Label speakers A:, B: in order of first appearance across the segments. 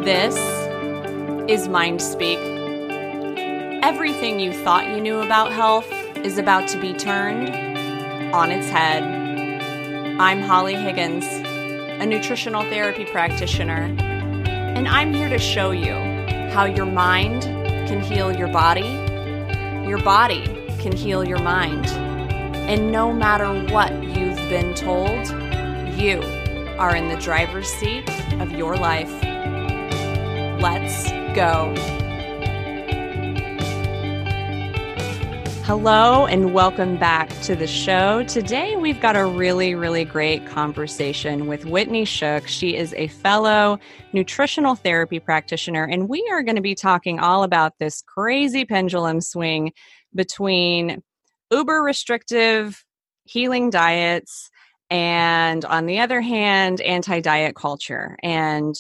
A: This is Mind Speak. Everything you thought you knew about health is about to be turned on its head. I'm Holly Higgins, a nutritional therapy practitioner, and I'm here to show you how your mind can heal your body can heal your mind, and no matter what you've been told, you are in the driver's seat of your life. Let's go. Hello and welcome back to the show. Today we've got a really great conversation with Whitney Shook. She is a fellow nutritional therapy practitioner, and we are going to be talking all about this crazy pendulum swing between uber restrictive healing diets and, on the other hand, anti-diet culture. And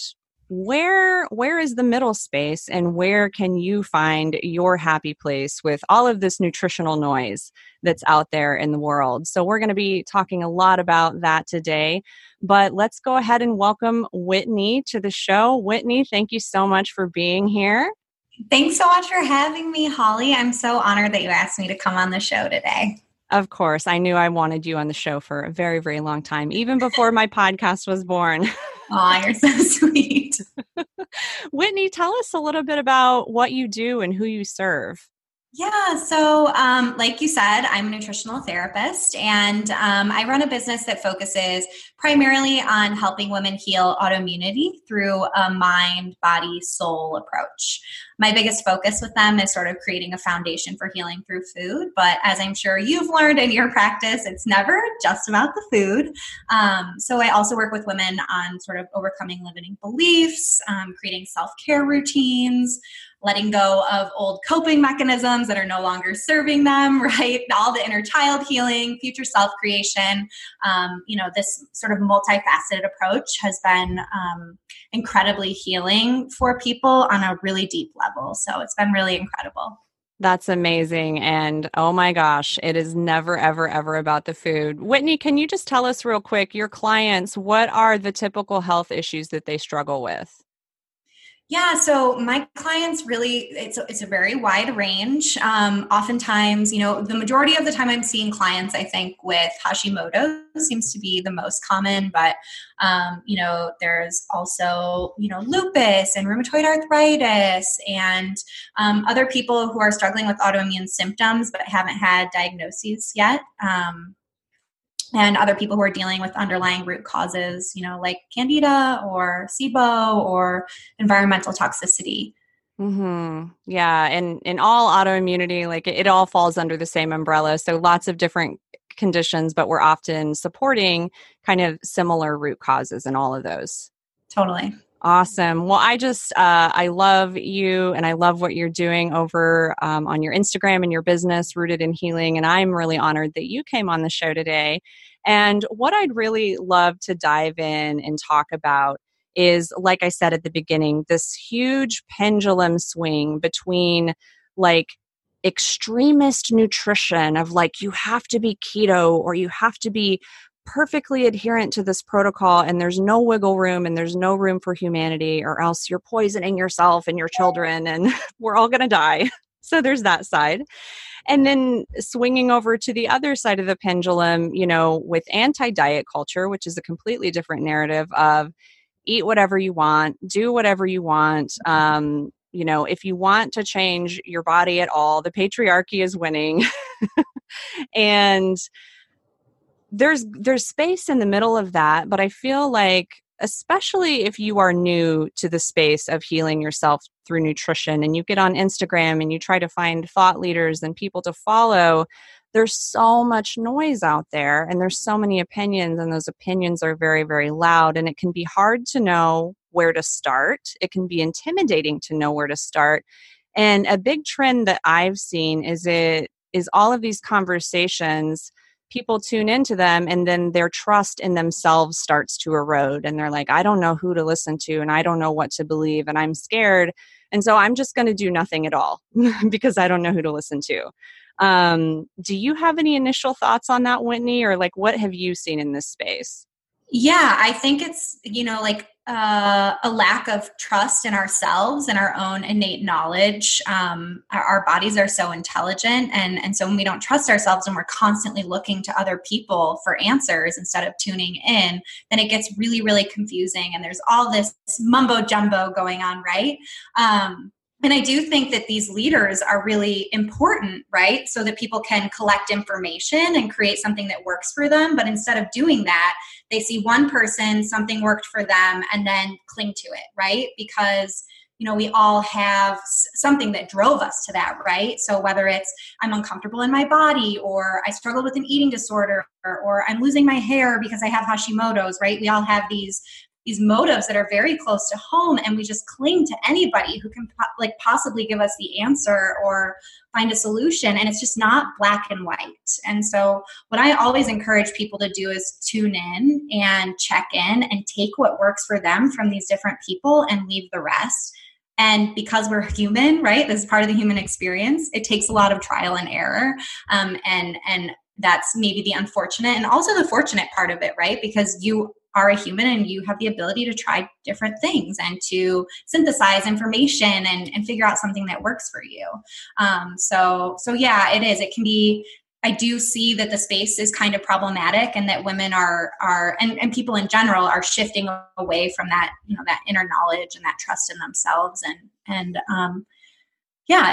A: where is the middle space, and where can you find your happy place with all of this nutritional noise that's out there in the world? So we're going to be talking a lot about that today, but let's go ahead and welcome Whitney to the show. Whitney, thank you so much for being here.
B: Thanks so much for having me, Holly. I'm so honored that you asked me to come on the show today.
A: Of course. I knew I wanted you on the show for a very long time, even before my podcast was born.
B: Aw, you're so sweet.
A: Whitney, tell us a little bit about what you do and who you serve.
B: Yeah. So, like you said, I'm a nutritional therapist, and I run a business that focuses primarily on helping women heal autoimmunity through a mind, body, soul approach. My biggest focus with them is sort of creating a foundation for healing through food. But as I'm sure you've learned in your practice, it's never just about the food. So I also work with women on sort of overcoming limiting beliefs, creating self-care routines, letting go of old coping mechanisms that are no longer serving them, right? All the inner child healing, future self-creation. This sort of multifaceted approach has been incredibly healing for people on a really deep level. So it's been really incredible.
A: That's amazing. And oh my gosh, it is never, ever about the food. Whitney, can you just tell us real quick, your clients, what are the typical health issues that they struggle with?
B: Yeah, so my clients really, it's a very wide range. Oftentimes, the majority of the time I'm seeing clients, I think, with Hashimoto seems to be the most common, but, there's also, lupus and rheumatoid arthritis and other people who are struggling with autoimmune symptoms but haven't had diagnoses yet. And other people who are dealing with underlying root causes, like Candida or SIBO or environmental toxicity.
A: Mm-hmm. Yeah. And in all autoimmunity, like it all falls under the same umbrella. So lots of different conditions, but we're often supporting kind of similar root causes in all of those.
B: Totally.
A: Awesome. Well, I love you, and I love what you're doing over on your Instagram and your business, Rooted in Healing. And I'm really honored that you came on the show today. And what I'd really love to dive in and talk about is, like I said at the beginning, this huge pendulum swing between like extremist nutrition of like, you have to be keto or you have to be perfectly adherent to this protocol, and there's no wiggle room and there's no room for humanity, or else you're poisoning yourself and your children and we're all going to die. So there's that side. And then swinging over to the other side of the pendulum, with anti-diet culture, which is a completely different narrative of eat whatever you want, do whatever you want. If you want to change your body at all, the patriarchy is winning. And there's space in the middle of that, but I feel like, especially if you are new to the space of healing yourself through nutrition and you get on Instagram and you try to find thought leaders and people to follow, there's so much noise out there and there's so many opinions, and those opinions are very loud, and it can be hard to know where to start. It can be intimidating to know where to start. And a big trend that I've seen is all of these conversations, people tune into them and then their trust in themselves starts to erode. And they're like, I don't know who to listen to and I don't know what to believe and I'm scared. And so I'm just going to do nothing at all because I don't know who to listen to. Do you have any initial thoughts on that, Whitney, or like what have you seen in this space?
B: Yeah, I think it's, like a lack of trust in ourselves and our own innate knowledge. Our bodies are so intelligent. And so when we don't trust ourselves and we're constantly looking to other people for answers instead of tuning in, then it gets really, really confusing. And there's all this mumbo jumbo going on, right? And I do think that these leaders are really important, right? So that people can collect information and create something that works for them. But instead of doing that, they see one person, something worked for them, and then cling to it, right? Because, we all have something that drove us to that, right? So whether it's I'm uncomfortable in my body, or I struggle with an eating disorder, or I'm losing my hair because I have Hashimoto's, right? We all have these motives that are very close to home, and we just cling to anybody who can possibly give us the answer or find a solution. And it's just not black and white. And so what I always encourage people to do is tune in and check in and take what works for them from these different people and leave the rest. And because we're human, right? This is part of the human experience. It takes a lot of trial and error. And that's maybe the unfortunate and also the fortunate part of it, right? Because you are a human and you have the ability to try different things and to synthesize information and figure out something that works for you. So yeah, it is. It can be, I do see that the space is kind of problematic, and that women are and people in general are shifting away from that, that inner knowledge and that trust in themselves. And yeah,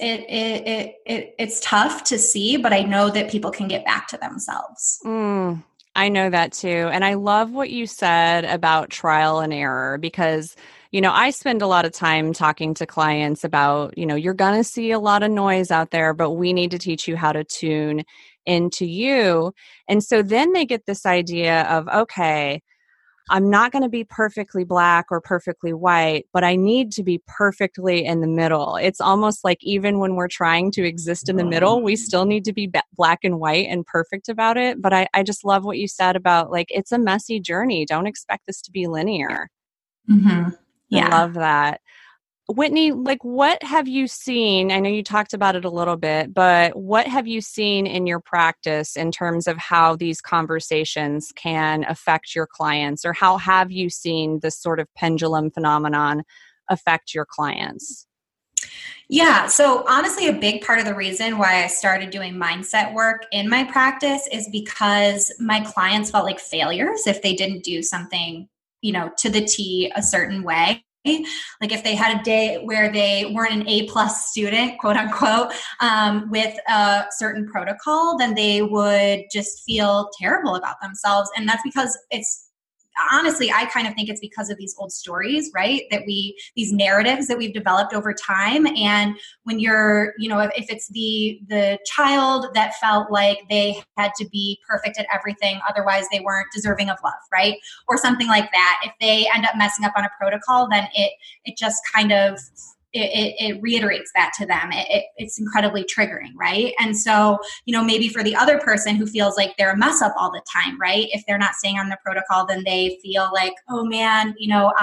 B: it's tough to see, but I know that people can get back to themselves.
A: I know that too. And I love what you said about trial and error, because, I spend a lot of time talking to clients about, you're going to see a lot of noise out there, but we need to teach you how to tune into you. And so then they get this idea of, okay, I'm not going to be perfectly black or perfectly white, but I need to be perfectly in the middle. It's almost like even when we're trying to exist in the middle, we still need to be black and white and perfect about it. But I just love what you said about, like, it's a messy journey. Don't expect this to be linear.
B: Mm-hmm. Yeah.
A: I love that. Whitney, what have you seen? I know you talked about it a little bit, but what have you seen in your practice in terms of how these conversations can affect your clients, or how have you seen this sort of pendulum phenomenon affect your clients?
B: Yeah. So honestly, a big part of the reason why I started doing mindset work in my practice is because my clients felt like failures if they didn't do something, to the T a certain way. Like if they had a day where they weren't an A+ student, quote unquote, with a certain protocol, then they would just feel terrible about themselves. And that's because honestly, I kind of think it's because of these old stories, right? These narratives that we've developed over time. And when you're, if it's the child that felt like they had to be perfect at everything, otherwise they weren't deserving of love, right? Or something like that. If they end up messing up on a protocol, then it just kind of, it reiterates that to them. It's incredibly triggering, right? And so, maybe for the other person who feels like they're a mess up all the time, right? If they're not staying on the protocol, then they feel like, oh man,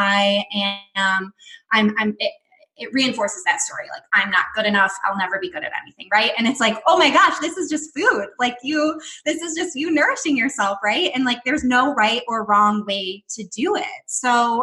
B: it reinforces that story. Like, I'm not good enough. I'll never be good at anything, right? And it's like, oh my gosh, this is just food. Like this is just you nourishing yourself, right? And like, there's no right or wrong way to do it. So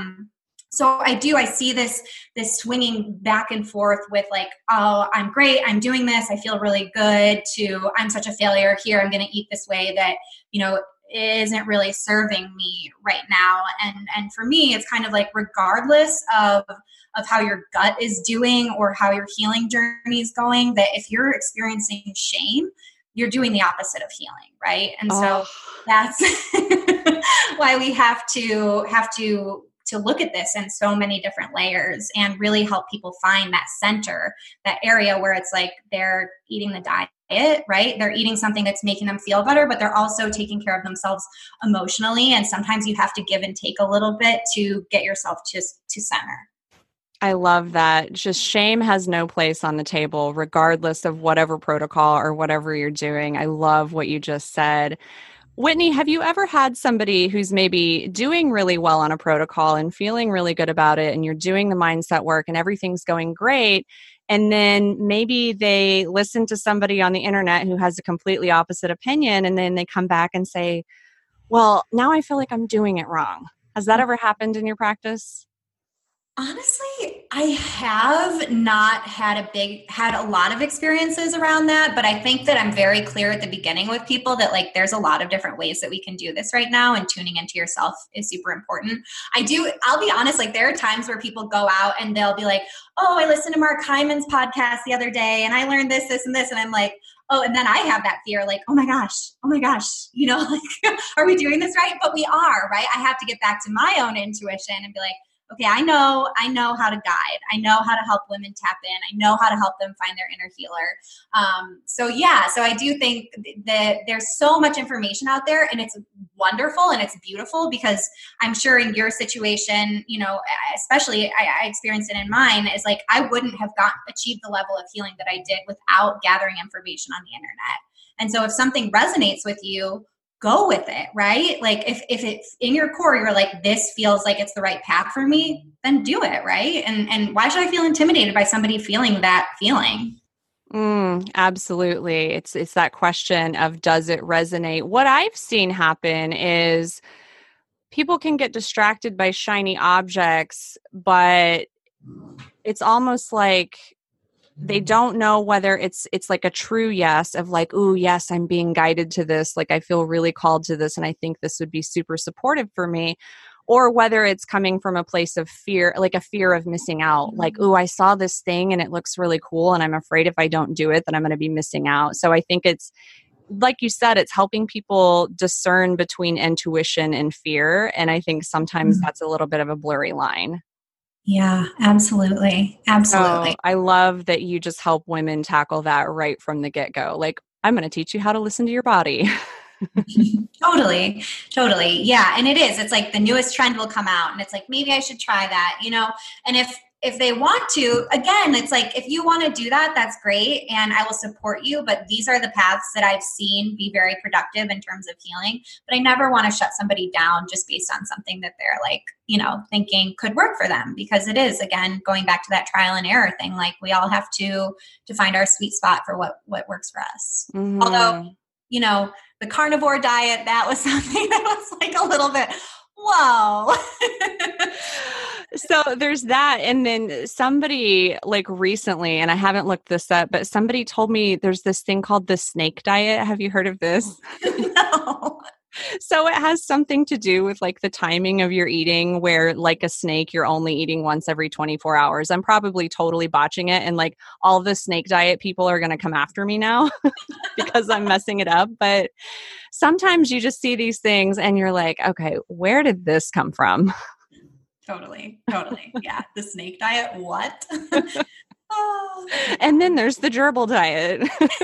B: I see this swinging back and forth with like, oh, I'm great, I'm doing this, I feel really good, to I'm such a failure here, I'm going to eat this way that, isn't really serving me right now. And for me, it's kind of like, regardless of how your gut is doing or how your healing journey is going, that if you're experiencing shame, you're doing the opposite of healing, right? And so that's why we have to look at this in so many different layers and really help people find that center, that area where it's like they're eating the diet, right? They're eating something that's making them feel better, but they're also taking care of themselves emotionally. And sometimes you have to give and take a little bit to get yourself to center.
A: I love that. Just shame has no place on the table, regardless of whatever protocol or whatever you're doing. I love what you just said. Whitney, have you ever had somebody who's maybe doing really well on a protocol and feeling really good about it, and you're doing the mindset work and everything's going great, and then maybe they listen to somebody on the internet who has a completely opposite opinion, and then they come back and say, well, now I feel like I'm doing it wrong? Has that ever happened in your practice?
B: Honestly, I have not had a lot of experiences around that, but I think that I'm very clear at the beginning with people that like there's a lot of different ways that we can do this right now, and tuning into yourself is super important. I'll be honest, like there are times where people go out and they'll be like, "Oh, I listened to Mark Hyman's podcast the other day and I learned this, this, and this." And I'm like, oh, and then I have that fear, like, oh my gosh, like, are we doing this right? But we are, right? I have to get back to my own intuition and be like, okay, I know how to guide. I know how to help women tap in. I know how to help them find their inner healer. So I do think that there's so much information out there, and it's wonderful and it's beautiful, because I'm sure in your situation, especially I experienced it in mine, is like I wouldn't have achieved the level of healing that I did without gathering information on the internet. And so if something resonates with you, go with it, right? Like if it's in your core, you're like, this feels like it's the right path for me, then do it, right? And why should I feel intimidated by somebody feeling that feeling?
A: Absolutely. It's that question of, does it resonate? What I've seen happen is people can get distracted by shiny objects, but it's almost like they don't know whether it's like a true yes of like, ooh, yes, I'm being guided to this. Like I feel really called to this, and I think this would be super supportive for me. Or whether it's coming from a place of fear, like a fear of missing out. Like, ooh, I saw this thing and it looks really cool, and I'm afraid if I don't do it, then I'm going to be missing out. So I think it's, like you said, it's helping people discern between intuition and fear. And I think sometimes that's a little bit of a blurry line.
B: Yeah, absolutely. Absolutely.
A: So I love that you just help women tackle that right from the get-go. Like, I'm going to teach you how to listen to your body.
B: Totally. Yeah. And it's like the newest trend will come out and it's like, maybe I should try that, and if they want to, again, it's like, if you want to do that, that's great. And I will support you. But these are the paths that I've seen be very productive in terms of healing. But I never want to shut somebody down just based on something that they're like, thinking could work for them, because it is, again, going back to that trial and error thing. Like we all have to find our sweet spot for what works for us. Mm-hmm. Although, the carnivore diet, that was something that was like a little bit, whoa.
A: So there's that. And then somebody like recently, and I haven't looked this up, but somebody told me there's this thing called the snake diet. Have you heard of this?
B: No.
A: So it has something to do with like the timing of your eating, where like a snake, you're only eating once every 24 hours. I'm probably totally botching it. And like all the snake diet people are going to come after me now because I'm messing it up. But sometimes you just see these things and you're like, okay, where did this come from?
B: Totally. Yeah. The snake diet. What?
A: Oh. And then there's the gerbil diet.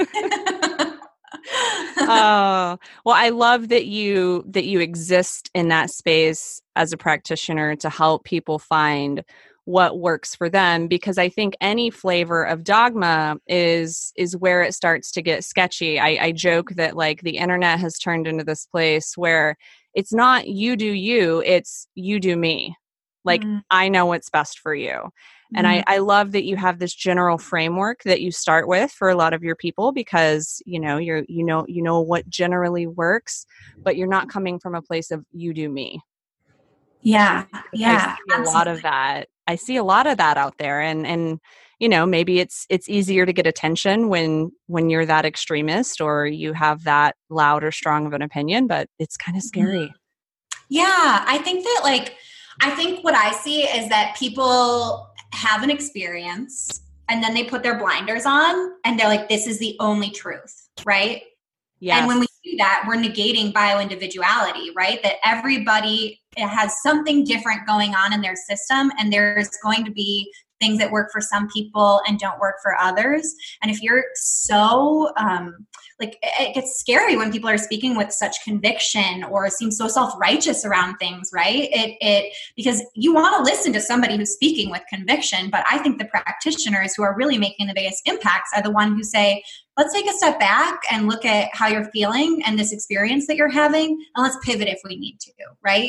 A: Oh, well, I love that you exist in that space as a practitioner to help people find what works for them, because I think any flavor of dogma is where it starts to get sketchy. I joke that like the internet has turned into this place where it's not you do you, it's you do me. Like, I know what's best for you. And I love that you have this general framework that you start with for a lot of your people, because, you know what generally works, but you're not coming from a place of you do me.
B: Yeah.
A: I see a lot of that. I see a lot of that out there. And maybe it's easier to get attention when you're that extremist or you have that loud or strong of an opinion, but it's kind of scary.
B: Yeah. I think what I see is that people have an experience and then they put their blinders on and they're like, this is the only truth, right? Yes. And when we do that, we're negating bioindividuality, right? That everybody has something different going on in their system, and there's going to be things that work for some people and don't work for others. And if you're so, it gets scary when people are speaking with such conviction or seem so self-righteous around things, right? Because you want to listen to somebody who's speaking with conviction, but I think the practitioners who are really making the biggest impacts are the ones who say, let's take a step back and look at how you're feeling and this experience that you're having, and let's pivot if we need to, right?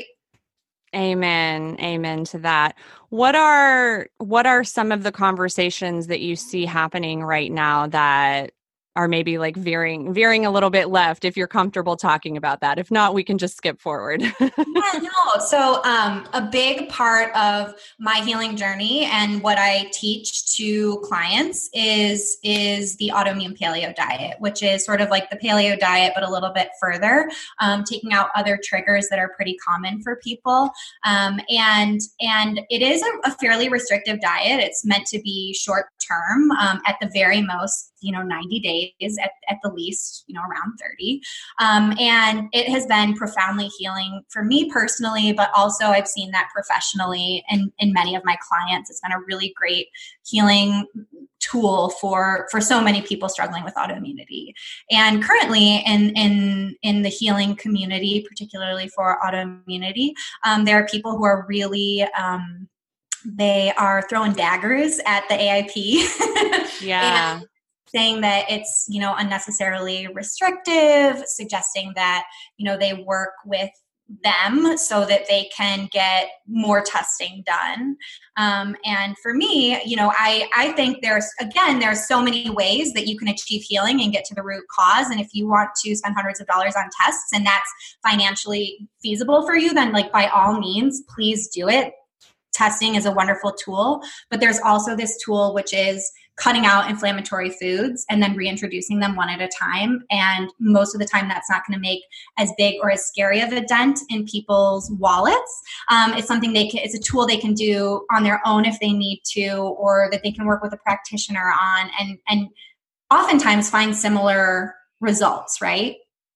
A: Amen to that. What are some of the conversations that you see happening right now that are maybe like veering a little bit left, if you're comfortable talking about that. If not, we can just skip forward.
B: Yeah, no. So a big part of my healing journey and what I teach to clients is the autoimmune paleo diet, which is sort of like the paleo diet, but a little bit further, taking out other triggers that are pretty common for people. And it is a fairly restrictive diet. It's meant to be short term, at the very most, 90 days at the least, around 30. And it has been profoundly healing for me personally, but also I've seen that professionally in many of my clients. It's been a really great healing tool for so many people struggling with autoimmunity. And currently in the healing community, particularly for autoimmunity, there are people who are really, they are throwing daggers at the AIP.
A: Yeah.
B: And saying that it's, unnecessarily restrictive, suggesting that, they work with them so that they can get more testing done. And for me, I think there's so many ways that you can achieve healing and get to the root cause. And if you want to spend hundreds of dollars on tests and that's financially feasible for you, then like by all means, please do it. Testing is a wonderful tool, but there's also this tool which is cutting out inflammatory foods and then reintroducing them one at a time. And most of the time that's not going to make as big or as scary of a dent in people's wallets. It's something it's a tool they can do on their own if they need to, or that they can work with a practitioner on and oftentimes find similar results, right?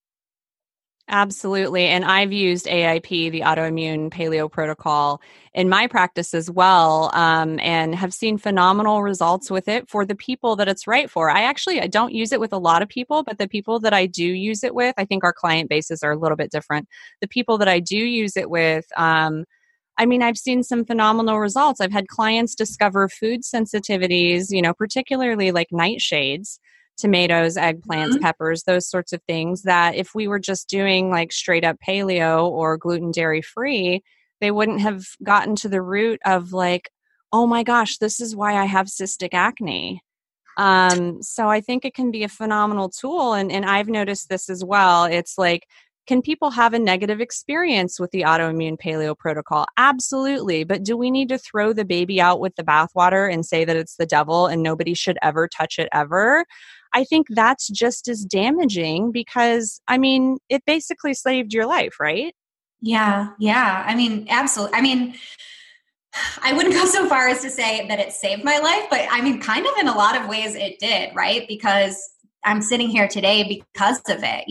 A: Absolutely. And I've used AIP, the autoimmune paleo protocol, in my practice as well, and have seen phenomenal results with it for the people that it's right for. I don't use it with a lot of people, but the people that I do use it with, I think our client bases are a little bit different. The people that I do use it with, I've seen some phenomenal results. I've had clients discover food sensitivities, particularly like nightshades, tomatoes, eggplants, peppers, those sorts of things that if we were just doing like straight up paleo or gluten dairy free, they wouldn't have gotten to the root of like, oh my gosh, this is why I have cystic acne. So I think it can be a phenomenal tool. And I've noticed this as well. It's like, can people have a negative experience with the autoimmune paleo protocol? Absolutely. But do we need to throw the baby out with the bathwater and say that it's the devil and nobody should ever touch it ever? I think that's just as damaging because, it basically saved your life, right?
B: Yeah. Absolutely. I wouldn't go so far as to say that it saved my life, but kind of in a lot of ways it did, right? Because I'm sitting here today because of it,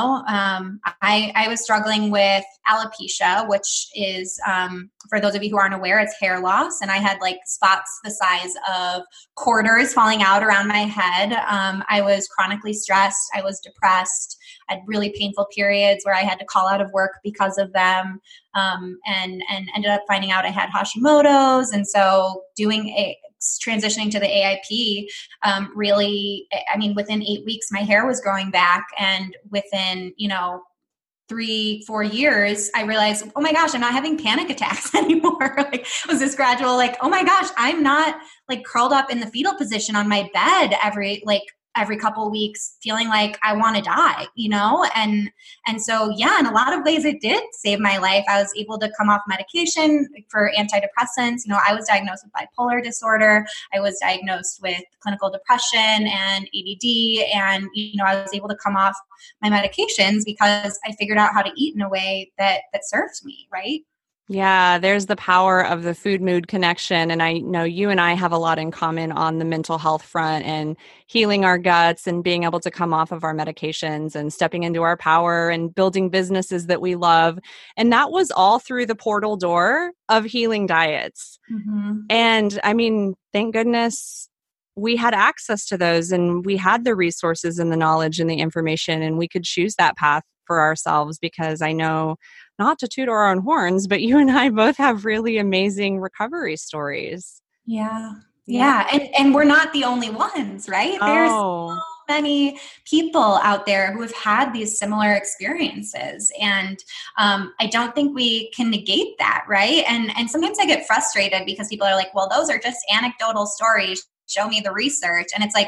B: I was struggling with alopecia, which is, for those of you who aren't aware, it's hair loss. And I had like spots the size of quarters falling out around my head. I was chronically stressed. I was depressed. I had really painful periods where I had to call out of work because of them. And ended up finding out I had Hashimoto's. And so transitioning to the AIP, really, within 8 weeks, my hair was growing back. And within, 3-4 years, I realized, oh my gosh, I'm not having panic attacks anymore. Like, it was this gradual, like, oh my gosh, I'm not like curled up in the fetal position on my bed every couple of weeks feeling like I want to die, And so, yeah, in a lot of ways it did save my life. I was able to come off medication for antidepressants. I was diagnosed with bipolar disorder. I was diagnosed with clinical depression and ADD. And, I was able to come off my medications because I figured out how to eat in a way that served me, right?
A: Yeah, there's the power of the food mood connection. And I know you and I have a lot in common on the mental health front and healing our guts and being able to come off of our medications and stepping into our power and building businesses that we love. And that was all through the portal door of healing diets. Mm-hmm. And thank goodness we had access to those and we had the resources and the knowledge and the information, and we could choose that path for ourselves, because I know, not to toot our own horns, but you and I both have really amazing recovery stories.
B: Yeah. And we're not the only ones, right? There's so many people out there who have had these similar experiences. And I don't think we can negate that, right? And sometimes I get frustrated because people are like, well, those are just anecdotal stories. Show me the research. And it's like,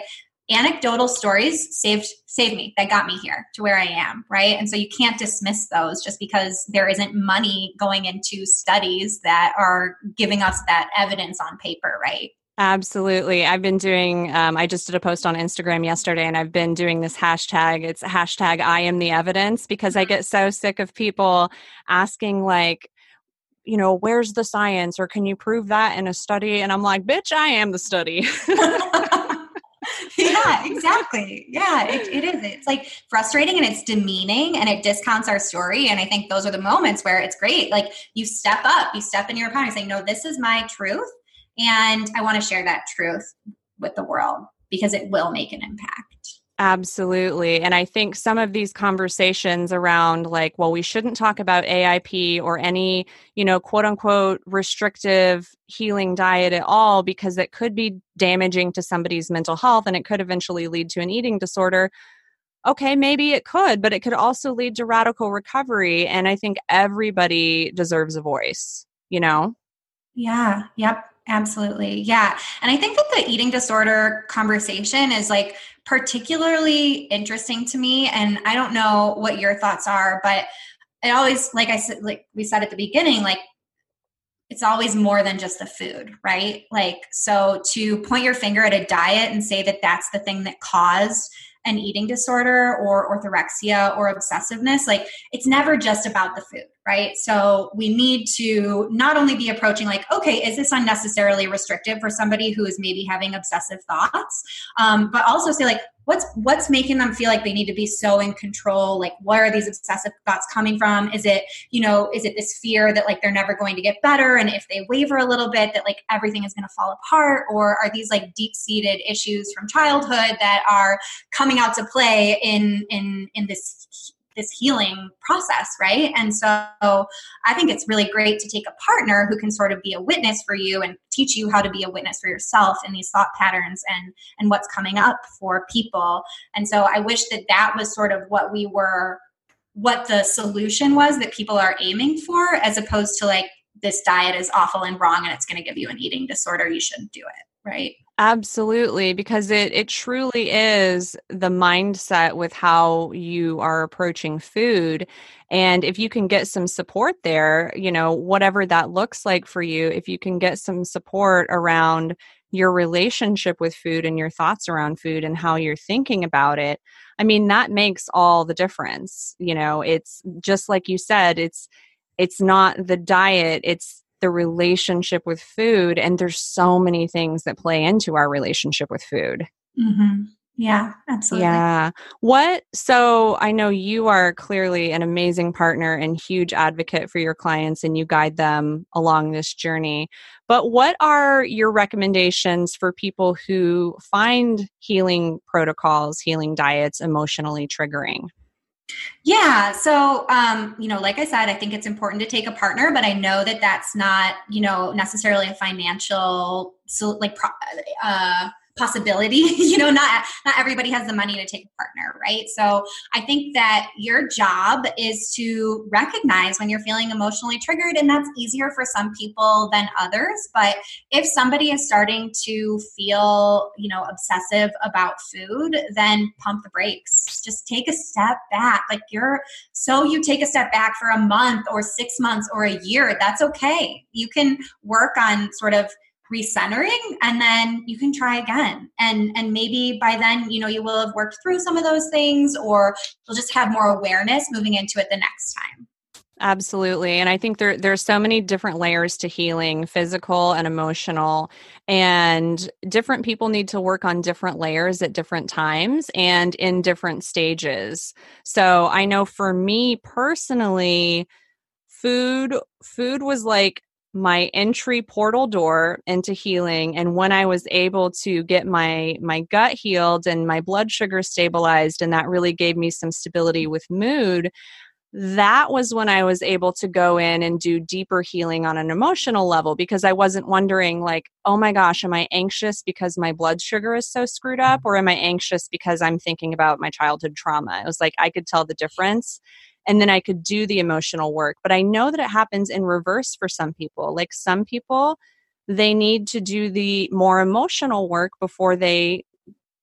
B: anecdotal stories saved me, that got me here to where I am, right? And so you can't dismiss those just because there isn't money going into studies that are giving us that evidence on paper, right?
A: Absolutely. I've been doing, I just did a post on Instagram yesterday, and I've been doing this hashtag. It's hashtag I am the evidence, because I get so sick of people asking, like, where's the science, or can you prove that in a study? And I'm like, bitch, I am the study.
B: Yeah, exactly. Yeah, it is. It's like frustrating and it's demeaning and it discounts our story. And I think those are the moments where it's great. Like you step up, you step in your power and say, no, this is my truth. And I want to share that truth with the world because it will make an impact.
A: Absolutely. And I think some of these conversations around like, well, we shouldn't talk about AIP or any, quote unquote restrictive healing diet at all, because it could be damaging to somebody's mental health and it could eventually lead to an eating disorder. Okay, maybe it could, but it could also lead to radical recovery. And I think everybody deserves a voice,
B: Yeah. Yep. Absolutely. Yeah. And I think that the eating disorder conversation is like particularly interesting to me. And I don't know what your thoughts are, but it always, like I said, like we said at the beginning, like it's always more than just the food, right? Like, so to point your finger at a diet and say that that's the thing that caused an eating disorder or orthorexia or obsessiveness, like it's never just about the food, right? So we need to not only be approaching like, okay, is this unnecessarily restrictive for somebody who is maybe having obsessive thoughts? But also say like, what's making them feel like they need to be so in control? Like, where are these obsessive thoughts coming from? Is it this fear that like they're never going to get better? And if they waver a little bit, that like everything is going to fall apart? Or are these like deep-seated issues from childhood that are coming out to play in this healing process, right? And so I think it's really great to take a partner who can sort of be a witness for you and teach you how to be a witness for yourself in these thought patterns and what's coming up for people. And so I wish that was sort of what the solution was that people are aiming for, as opposed to like, this diet is awful and wrong and it's going to give you an eating disorder, you shouldn't do it, right?
A: Absolutely, because it truly is the mindset with how you are approaching food. And if you can get some support there, whatever that looks like for you, if you can get some support around your relationship with food and your thoughts around food and how you're thinking about it, I mean, that makes all the difference. It's just like you said, it's not the diet, it's the relationship with food. And there's so many things that play into our relationship with food.
B: Mm-hmm. Yeah, absolutely.
A: Yeah. So I know you are clearly an amazing partner and huge advocate for your clients, and you guide them along this journey. But what are your recommendations for people who find healing protocols, healing diets emotionally triggering?
B: Yeah. So, like I said, I think it's important to take a partner, but I know that that's not, necessarily a financial, possibility. Not everybody has the money to take a partner, right? So I think that your job is to recognize when you're feeling emotionally triggered, and that's easier for some people than others. But if somebody is starting to feel, obsessive about food, then pump the brakes. Just take a step back. Like you take a step back for a month or 6 months or a year. That's okay. You can work on sort of recentering, and then you can try again. And maybe by then, you will have worked through some of those things, or you'll just have more awareness moving into it the next time.
A: Absolutely. And I think there's so many different layers to healing, physical and emotional, and different people need to work on different layers at different times and in different stages. So I know for me personally, food was like my entry portal door into healing. And when I was able to get my gut healed and my blood sugar stabilized, and that really gave me some stability with mood, that was when I was able to go in and do deeper healing on an emotional level, because I wasn't wondering like, oh my gosh, am I anxious because my blood sugar is so screwed up? Or am I anxious because I'm thinking about my childhood trauma? It was like, I could tell the difference. And then I could do the emotional work. But I know that it happens in reverse for some people. Like some people, they need to do the more emotional work before they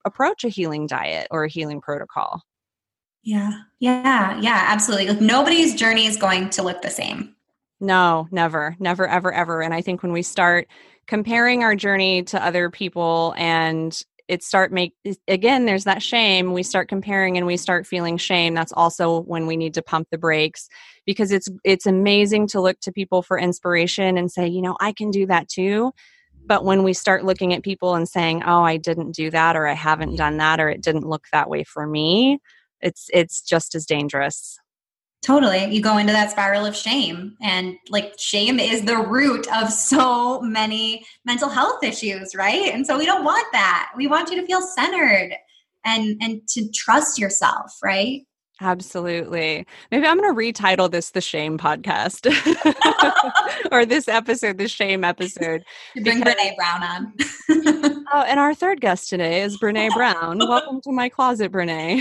A: approach a healing diet or a healing protocol.
B: Yeah, absolutely. Like, nobody's journey is going to look the same.
A: No, never, never, ever, ever. And I think when we start comparing our journey to other people and again, there's that shame. We start comparing and we start feeling shame. That's also when we need to pump the brakes, because it's amazing to look to people for inspiration and say, I can do that too. But when we start looking at people and saying, oh, I didn't do that, or I haven't done that, or it didn't look that way for me, it's just as dangerous.
B: Totally. You go into that spiral of shame, and like, shame is the root of so many mental health issues, right? And so we don't want that. We want you to feel centered and to trust yourself, right?
A: Absolutely. Maybe I'm going to retitle this The Shame Podcast or this episode, The Shame Episode.
B: You bring Brene Brown on.
A: Oh, and our third guest today is Brene Brown. Welcome to my closet, Brene.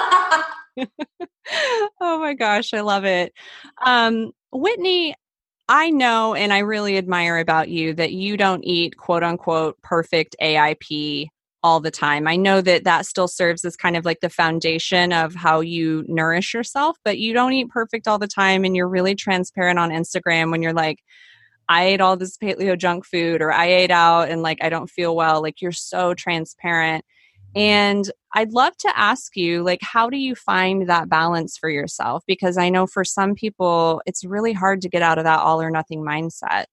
A: Oh my gosh, I love it. Whitney, I know and I really admire about you that you don't eat quote unquote perfect AIP all the time. I know that still serves as kind of like the foundation of how you nourish yourself, but you don't eat perfect all the time, and you're really transparent on Instagram when you're like, I ate all this paleo junk food, or I ate out and like I don't feel well. Like, you're so transparent. And I'd love to ask you, like, how do you find that balance for yourself? Because I know for some people, it's really hard to get out of that all or nothing mindset.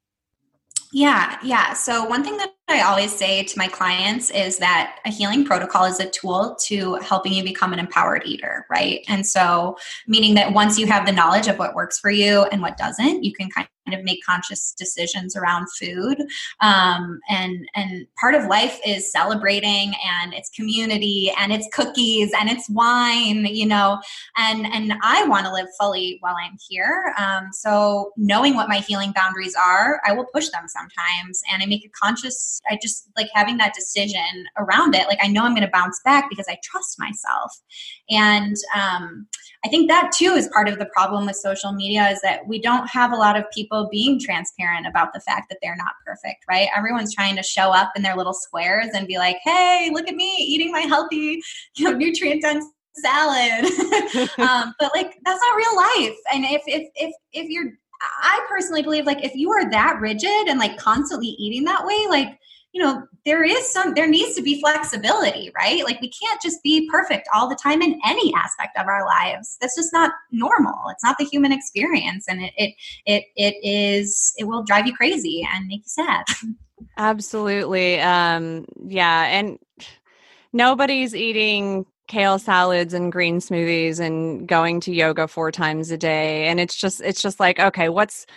B: Yeah. So one thing that I always say to my clients is that a healing protocol is a tool to helping you become an empowered eater, right? And so, meaning that once you have the knowledge of what works for you and what doesn't, you can kind of make conscious decisions around food. And part of life is celebrating, and it's community, and it's cookies, and it's wine, and I want to live fully while I'm here. So knowing what my healing boundaries are, I will push them sometimes, and I make a conscious, I just like having that decision around it. Like, I know I'm going to bounce back because I trust myself. And I think that too is part of the problem with social media, is that we don't have a lot of people being transparent about the fact that they're not perfect, right? Everyone's trying to show up in their little squares and be like, hey, look at me eating my healthy, nutrient-dense salad. But like, that's not real life. And if you're, I personally believe, like, if you are that rigid and like constantly eating that way, like, there needs to be flexibility, right? Like, we can't just be perfect all the time in any aspect of our lives. That's just not normal. It's not the human experience. And it will drive you crazy and make you sad.
A: Absolutely. Yeah. And nobody's eating kale salads and green smoothies and going to yoga 4 times a day. And it's just like, okay, what's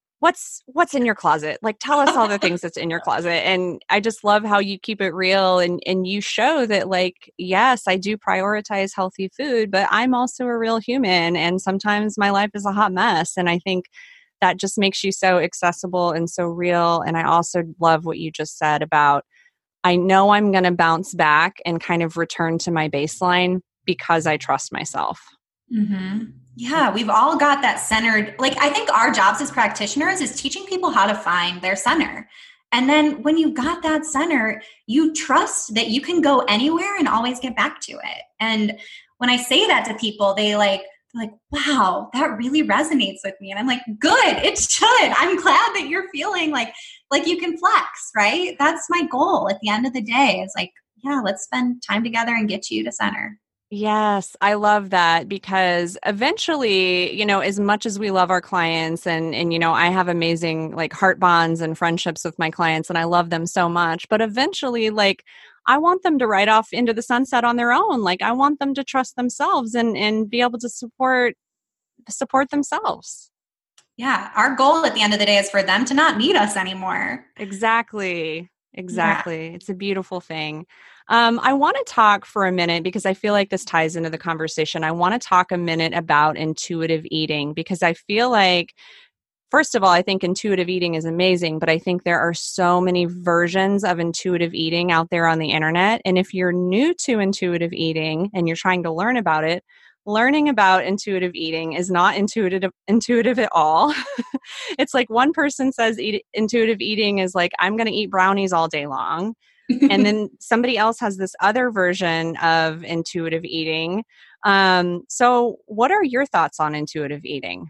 A: in your closet? Like, tell us all the things that's in your closet. And I just love how you keep it real, and you show that, like, yes, I do prioritize healthy food, but I'm also a real human, and sometimes my life is a hot mess. And I think that just makes you so accessible and so real. And I also love what you just said about, I know I'm going to bounce back and kind of return to my baseline because I trust myself.
B: Mm-hmm. Yeah, we've all got that centered. Like, I think our jobs as practitioners is teaching people how to find their center. And then when you've got that center, you trust that you can go anywhere and always get back to it. And when I say that to people, they're like, wow, that really resonates with me. And I'm like, good, it should. I'm glad that you're feeling like you can flex, right? That's my goal at the end of the day, is like, yeah, let's spend time together and get you to center.
A: Yes, I love that, because eventually, as much as we love our clients and I have amazing like heart bonds and friendships with my clients, and I love them so much, but eventually, like, I want them to ride off into the sunset on their own. Like, I want them to trust themselves and be able to support themselves. Yeah.
B: Our goal at the end of the day is for them to not need us anymore.
A: Exactly. Yeah. It's a beautiful thing. I want to talk for a minute, because I feel like this ties into the conversation. I want to talk a minute about intuitive eating, because I feel like, first of all, I think intuitive eating is amazing, but I think there are so many versions of intuitive eating out there on the internet. And if you're new to intuitive eating and you're trying to learn about it, learning about intuitive eating is not intuitive at all. It's like, one person says intuitive eating is like, I'm going to eat brownies all day long. And then somebody else has this other version of intuitive eating. So what are your thoughts on intuitive eating?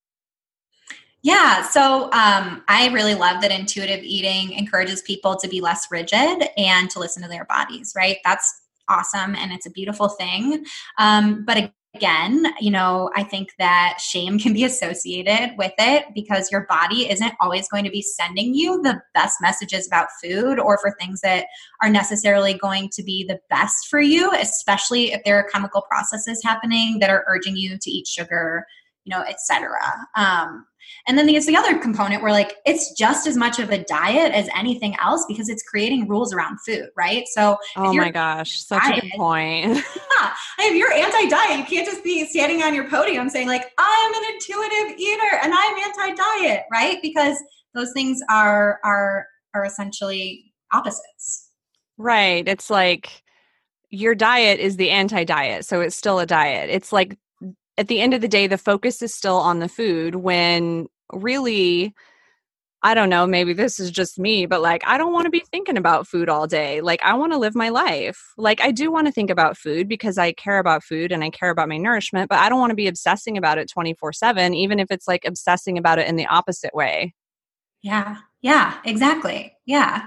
B: Yeah, so I really love that intuitive eating encourages people to be less rigid and to listen to their bodies, right? That's awesome and it's a beautiful thing. But again, I think that shame can be associated with it because your body isn't always going to be sending you the best messages about food or for things that are necessarily going to be the best for you, especially if there are chemical processes happening that are urging you to eat sugar, et cetera. And then there's the other component where like it's just as much of a diet as anything else because it's creating rules around food, right? So
A: oh my gosh, such a good point.
B: Yeah, if you're anti-diet, you can't just be standing on your podium saying like, I'm an intuitive eater and I'm anti-diet, right? Because those things are essentially opposites.
A: Right. It's like your diet is the anti-diet, so it's still a diet. It's like at the end of the day, the focus is still on the food when really, I don't know, maybe this is just me, but like, I don't want to be thinking about food all day. Like, I want to live my life. Like, I do want to think about food because I care about food and I care about my nourishment, but I don't want to be obsessing about it 24/7, even if it's like obsessing about it in the opposite way.
B: Yeah. Yeah, exactly. Yeah.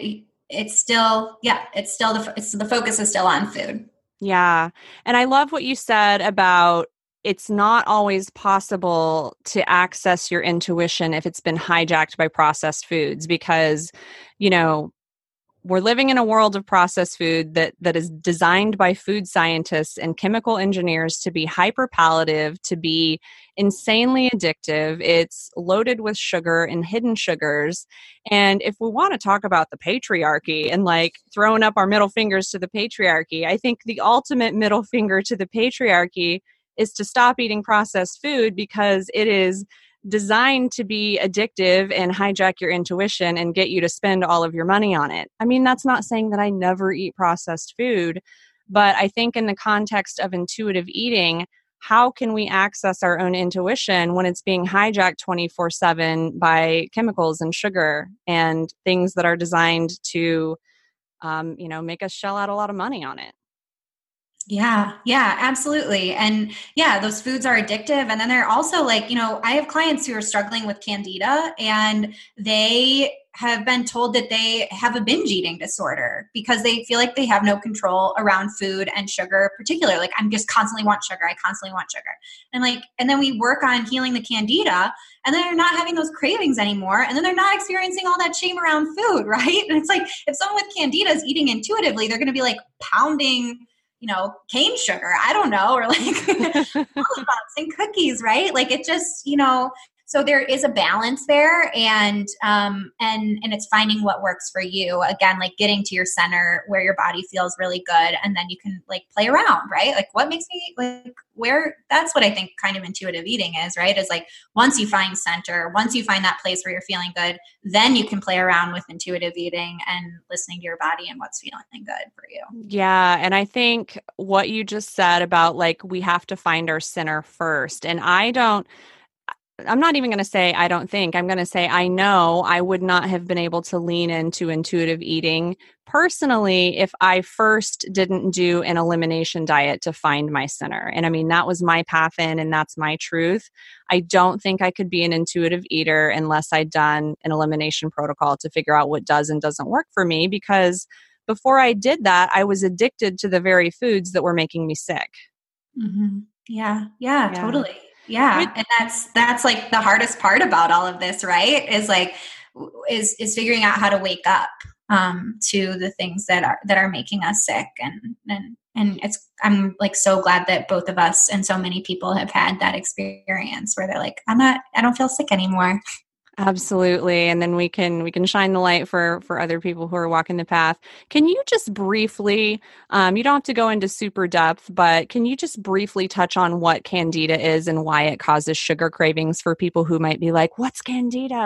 B: The focus is still on food.
A: Yeah. And I love what you said about it's not always possible to access your intuition if it's been hijacked by processed foods because, you know, we're living in a world of processed food that is designed by food scientists and chemical engineers to be hyperpalative, to be insanely addictive. It's loaded with sugar and hidden sugars. And if we want to talk about the patriarchy and like throwing up our middle fingers to the patriarchy, I think the ultimate middle finger to the patriarchy is to stop eating processed food because it is designed to be addictive and hijack your intuition and get you to spend all of your money on it. I mean, that's not saying that I never eat processed food, but I think in the context of intuitive eating, how can we access our own intuition when it's being hijacked 24/7 by chemicals and sugar and things that are designed to, make us shell out a lot of money on it?
B: Yeah, yeah, absolutely. And yeah, those foods are addictive. And then they're also like, I have clients who are struggling with candida and they have been told that they have a binge eating disorder because they feel like they have no control around food and sugar, particularly like I'm just constantly want sugar. I constantly want sugar. And then we work on healing the candida and then they're not having those cravings anymore. And then they're not experiencing all that shame around food, right? And it's like, if someone with candida is eating intuitively, they're going to be like pounding cane sugar, I don't know, or like lollipops and cookies, right? Like it just, so there is a balance there and it's finding what works for you. Again, like getting to your center where your body feels really good. And then you can like play around, right? Like what makes me like that's what I think kind of intuitive eating is, right? Is like once you find center, once you find that place where you're feeling good, then you can play around with intuitive eating and listening to your body and what's feeling good for you.
A: Yeah. And I think what you just said about like, we have to find our center first. And I'm not even going to say I don't think. I'm going to say I know I would not have been able to lean into intuitive eating personally if I first didn't do an elimination diet to find my center. And I mean, that was my path in and that's my truth. I don't think I could be an intuitive eater unless I'd done an elimination protocol to figure out what does and doesn't work for me because before I did that, I was addicted to the very foods that were making me sick.
B: Mm-hmm. Yeah, totally. Yeah. And that's like the hardest part about all of this, right? Is like, is figuring out how to wake up, to the things that are making us sick. And I'm like so glad that both of us and so many people have had that experience where they're like, I don't feel sick anymore.
A: Absolutely. And then we can shine the light for other people who are walking the path. Can you just briefly, you don't have to go into super depth, but can you just briefly touch on what candida is and why it causes sugar cravings for people who might be like, what's candida?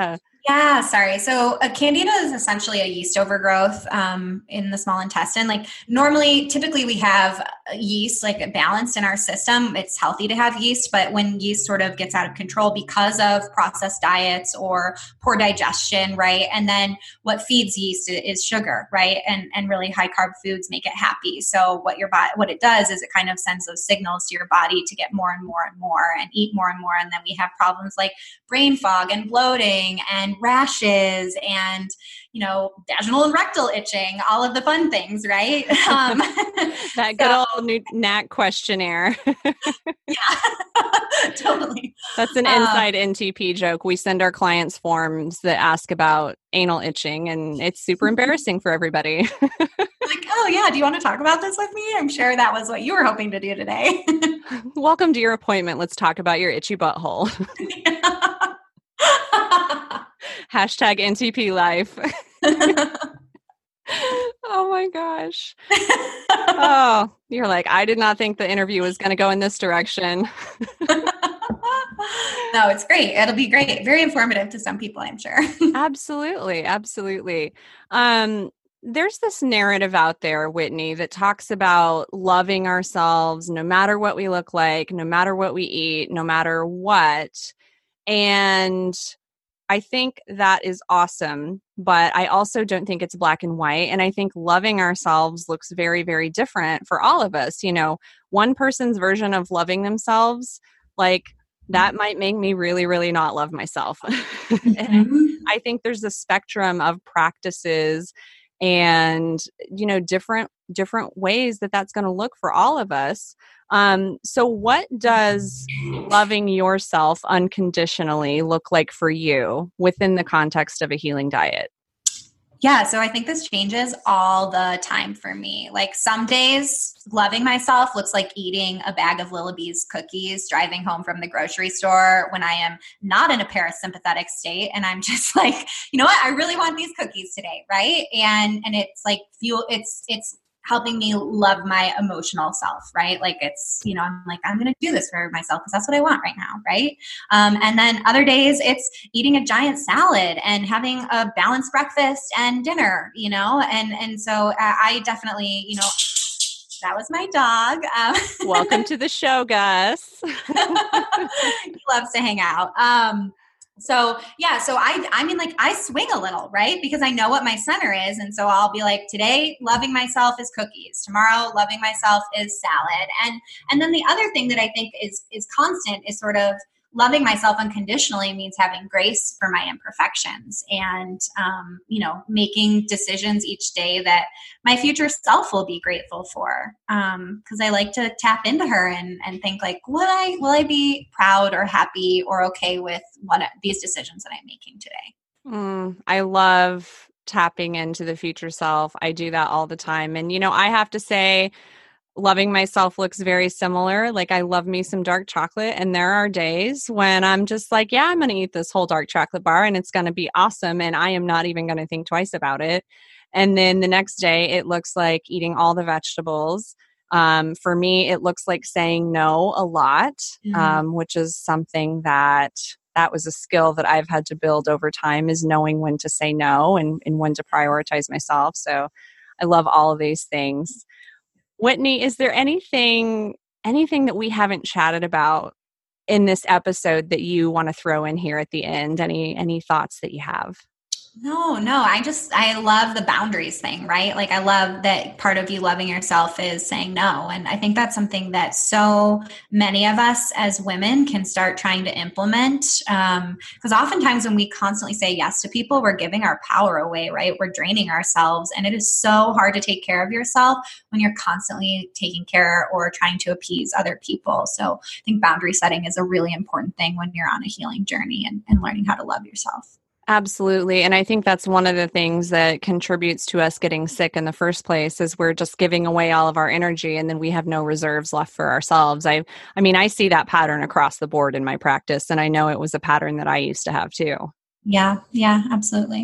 B: Yeah, sorry. So a candida is essentially a yeast overgrowth in the small intestine. Like normally, typically we have yeast like balanced in our system. It's healthy to have yeast, but when yeast sort of gets out of control because of processed diets or poor digestion, right? And then what feeds yeast is sugar, right? And really high carb foods make it happy. So what your body, what it does is it kind of sends those signals to your body to get more and more and more and eat more and more. And then we have problems like brain fog and bloating and rashes and, vaginal and rectal itching, all of the fun things, right?
A: That good old new NAC questionnaire.
B: Yeah, totally.
A: That's an inside NTP joke. We send our clients forms that ask about anal itching, and it's super embarrassing for everybody.
B: Like, oh yeah, do you want to talk about this with me? I'm sure that was what you were hoping to do today.
A: Welcome to your appointment. Let's talk about your itchy butthole. Hashtag NTP life. Oh my gosh. Oh, you're like, I did not think the interview was going to go in this direction.
B: No, it's great. It'll be great. Very informative to some people, I'm sure.
A: Absolutely. Absolutely. There's this narrative out there, Whitney, that talks about loving ourselves no matter what we look like, no matter what we eat, no matter what. And I think that is awesome, but I also don't think it's black and white. And I think loving ourselves looks very, very different for all of us. One person's version of loving themselves, like that might make me really, really not love myself. And I think there's a spectrum of practices and, different ways that that's going to look for all of us. So what does loving yourself unconditionally look like for you within the context of a healing diet?
B: Yeah, so I think this changes all the time for me. Like some days, loving myself looks like eating a bag of Lillabee's cookies, driving home from the grocery store when I am not in a parasympathetic state, and I'm just like, you know what, I really want these cookies today, right? And it's like fuel. It's helping me love my emotional self, right? Like it's, I'm like, I'm going to do this for myself because that's what I want right now, right? And then other days it's eating a giant salad and having a balanced breakfast and dinner, and so I definitely, that was my dog.
A: Welcome to the show, Gus.
B: He loves to hang out. So I mean, like I swing a little, right? Because I know what my center is. And so I'll be like, today, loving myself is cookies. Tomorrow, loving myself is salad. And then the other thing that I think is constant is sort of loving myself unconditionally means having grace for my imperfections and, making decisions each day that my future self will be grateful for. Cause I like to tap into her and think like, will I be proud or happy or okay with these decisions that I'm making today?
A: I love tapping into the future self. I do that all the time. And, I have to say, loving myself looks very similar. Like I love me some dark chocolate. And there are days when I'm just like, yeah, I'm going to eat this whole dark chocolate bar and it's going to be awesome. And I am not even going to think twice about it. And then the next day it looks like eating all the vegetables. For me, it looks like saying no a lot, which is something that was a skill that I've had to build over time, is knowing when to say no and when to prioritize myself. So I love all of these things. Whitney, is there anything that we haven't chatted about in this episode that you want to throw in here at the end? Any thoughts that you have?
B: No. I love the boundaries thing, right? Like I love that part of you loving yourself is saying no. And I think that's something that so many of us as women can start trying to implement. Because oftentimes when we constantly say yes to people, we're giving our power away, right? We're draining ourselves. And it is so hard to take care of yourself when you're constantly taking care or trying to appease other people. So I think boundary setting is a really important thing when you're on a healing journey and learning how to love yourself.
A: Absolutely. And I think that's one of the things that contributes to us getting sick in the first place is we're just giving away all of our energy and then we have no reserves left for ourselves. I see that pattern across the board in my practice, and I know it was a pattern that I used to have too.
B: Yeah, absolutely.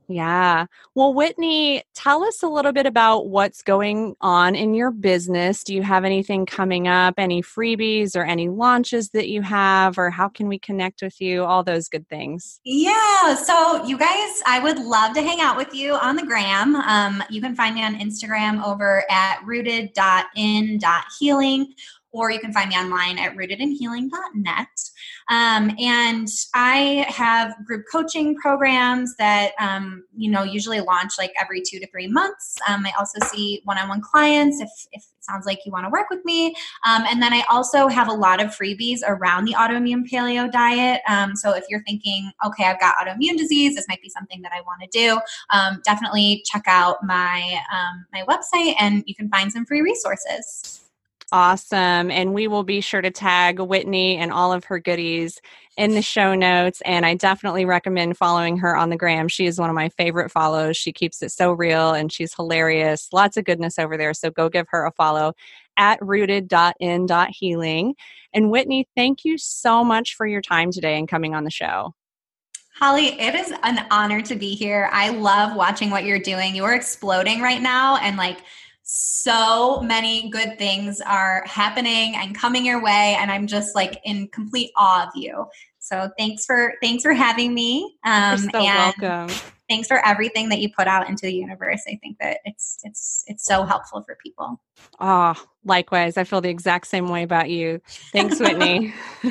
A: Yeah. Well, Whitney, tell us a little bit about what's going on in your business. Do you have anything coming up, any freebies or any launches that you have, or how can we connect with you? All those good things.
B: Yeah. So you guys, I would love to hang out with you on the gram. You can find me on Instagram over at rooted.in.healing, or you can find me online at rootedinhealing.net. And I have group coaching programs that, usually launch like every 2 to 3 months. I also see one-on-one clients if it sounds like you want to work with me. And then I also have a lot of freebies around the autoimmune paleo diet. So if you're thinking, okay, I've got autoimmune disease, this might be something that I want to do, definitely check out my website and you can find some free resources.
A: Awesome. And we will be sure to tag Whitney and all of her goodies in the show notes. And I definitely recommend following her on the gram. She is one of my favorite follows. She keeps it so real and she's hilarious. Lots of goodness over there. So go give her a follow at rooted.in.healing. And Whitney, thank you so much for your time today and coming on the show.
B: Holly, it is an honor to be here. I love watching what you're doing. You're exploding right now, and so many good things are happening and coming your way, and I'm just in complete awe of you. So thanks for having me.
A: You're so welcome.
B: Thanks for everything that you put out into the universe. I think that it's so helpful for people.
A: Oh, likewise. I feel the exact same way about you. Thanks, Whitney.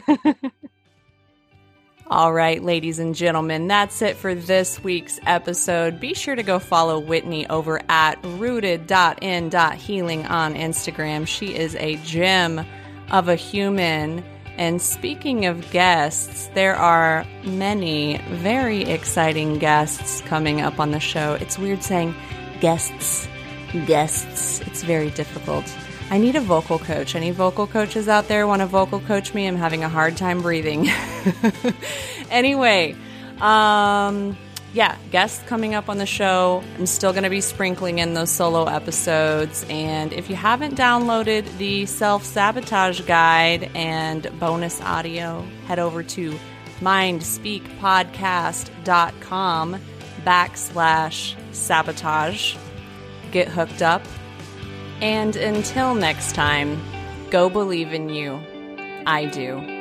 A: All right, ladies and gentlemen, that's it for this week's episode. Be sure to go follow Whitney over at rooted.in.healing on Instagram. She is a gem of a human. And speaking of guests, there are many very exciting guests coming up on the show. It's weird saying guests. It's very difficult. I need a vocal coach. Any vocal coaches out there want to vocal coach me? I'm having a hard time breathing. Anyway, guests coming up on the show. I'm still going to be sprinkling in those solo episodes. And if you haven't downloaded the self-sabotage guide and bonus audio, head over to mindspeakpodcast.com/sabotage. Get hooked up. And until next time, go believe in you. I do.